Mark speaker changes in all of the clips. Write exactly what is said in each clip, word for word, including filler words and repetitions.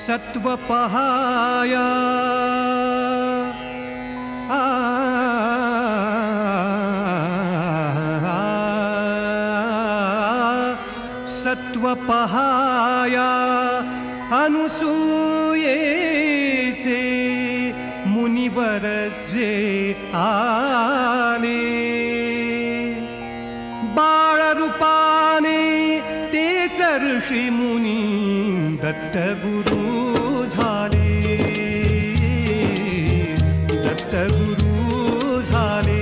Speaker 1: सत्वपहाया आ सत्वपहाया अनुसूयेचे मुनिवर जे आले बाळरूपाने तेच ऋषी मुनी दत्त गुरु झाले दत्त गुरु झाले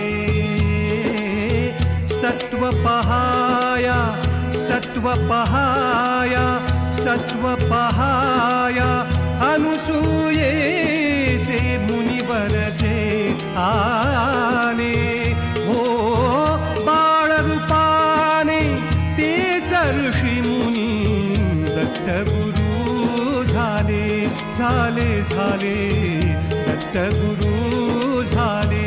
Speaker 1: सत्वपहाया सत्वपहाया सत्वपहाया अनुसूयेचे मुनिवर जे आले हो बाळरूपाने तेच ऋषी मुनी दत्त गुरु झाले झाले झाले दत्त गुरु झाले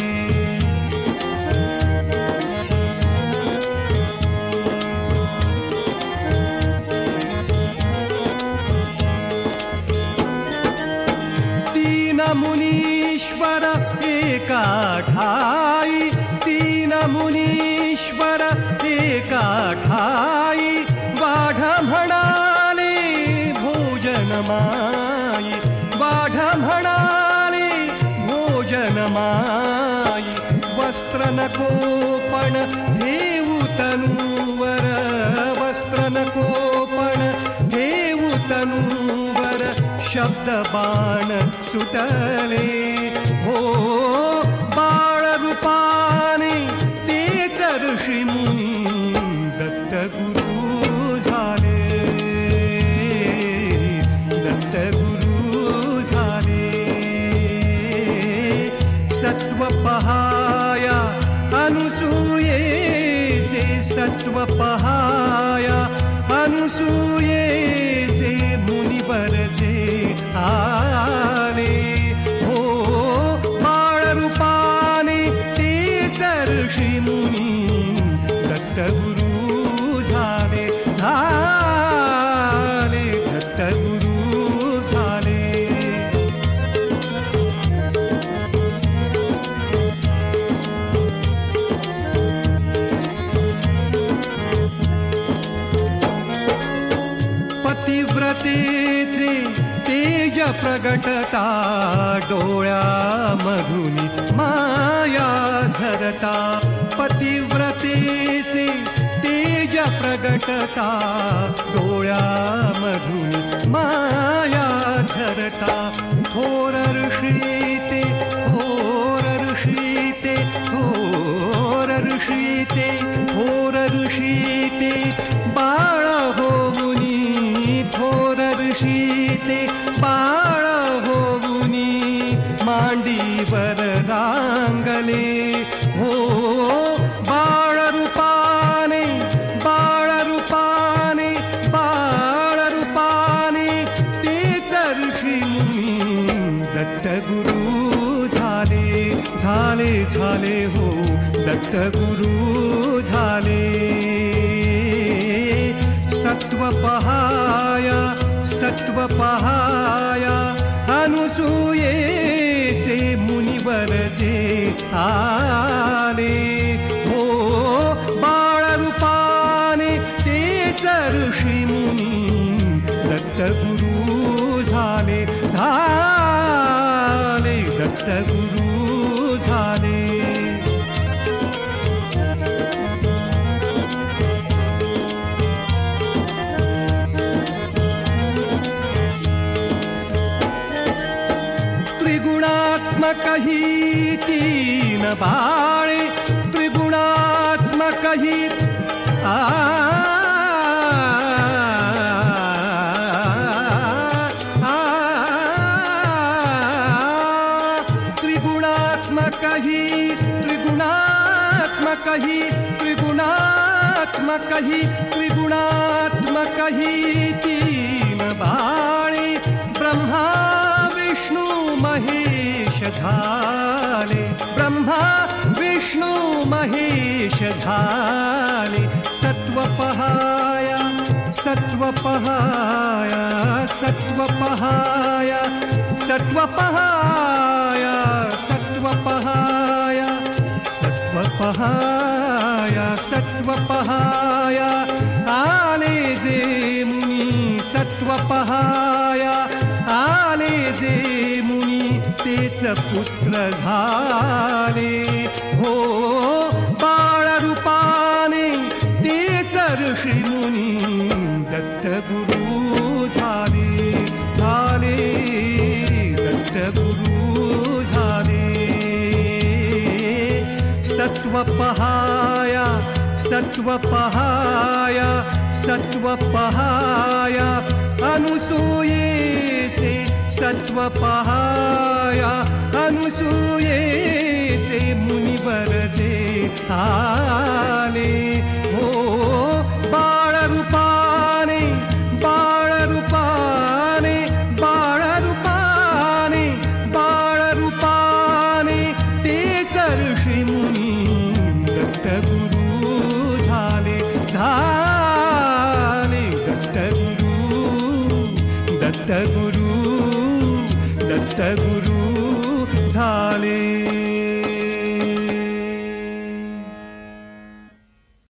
Speaker 1: मुनीश्वर एका ठाई तीन मुनीश्वर एका ठाई वाढ म्हणाले भोजन माई वाढ म्हणाले भोजन माई वस्त्र नको पण ठेवू तनूवर वस्त्र नको पण ठेवू तनूवर शब्द बाण सुटले हो बाळरूपाने तेच ऋषी मुनी दत्त गुरु झाले दत्त गुरु झाले सत्वपहाया अनुसूयेचे सत्वपहाया अनुसूयेचे मुनिवर जे आले हो बाळरूपाने तेच ऋषी मुनी दत्त गुरु झाले झाले दत्त गुरु झाले पतिव्रतेचे तेज प्रगटता डोळ्यामधून माया झरता पतिव्रतेचे तेज प्रगटता डोळ्यामधून माया झरता थोर ऋषी ते थोर ऋषी ते थोर ऋषी ते थोर ऋषी ते बाळ होऊनी थोर ऋषी ते बाळ होऊनी मांडीवर रांगले हो बाळरूपाने बाळरूपाने बाळरूपाने तेच ऋषी मुनी दत्त गुरु झाले झाले झाले हो दत्त गुरु झाले सत्वपहाया सत्वपहाया अनुसूयेचे मुनिवर जे आले हो बाळरूपाने तेच ऋषी मुनी दत्त गुरु झाले झाले दत्त गुरु झाले त्रिगुणात्मकही तीन बाळे त्रिगुणात्मकही आ त्रिगुणात्मकही त्रिगुणात्मकही त्रिगुणात्मकही त्रिगुणात्मकही तीन बाळे ब्रह्मा विष्णू महेश झाले ब्रह्मा विष्णू महेश झाले सत्वपहाया सत्वपहाय सत्वपहाय सत्वपहाय सत्वपहाय सत्वपहाय सत्वपहाय आले जे मुनी सत्वपहाय आले जे मुनी तेच पुत्र झाले हो बाळरूपाने तेच ऋषी मुनी दत्त गुरु झाले झाले दत्त गुरु झाले सत्वपहाय सत्वपहाय सत्वपहाय अनुसूयेते सत्वपहाय अनुसूयेते मुनिवर जे आले हो बाळरूपाने बाळरूपाने बाळरूपाने बाळरूपाने तेच ऋषी मुनी दत्त गुरु झाले झाले दत्त गुरु दत्त गुरु दत्त गुरु झाले.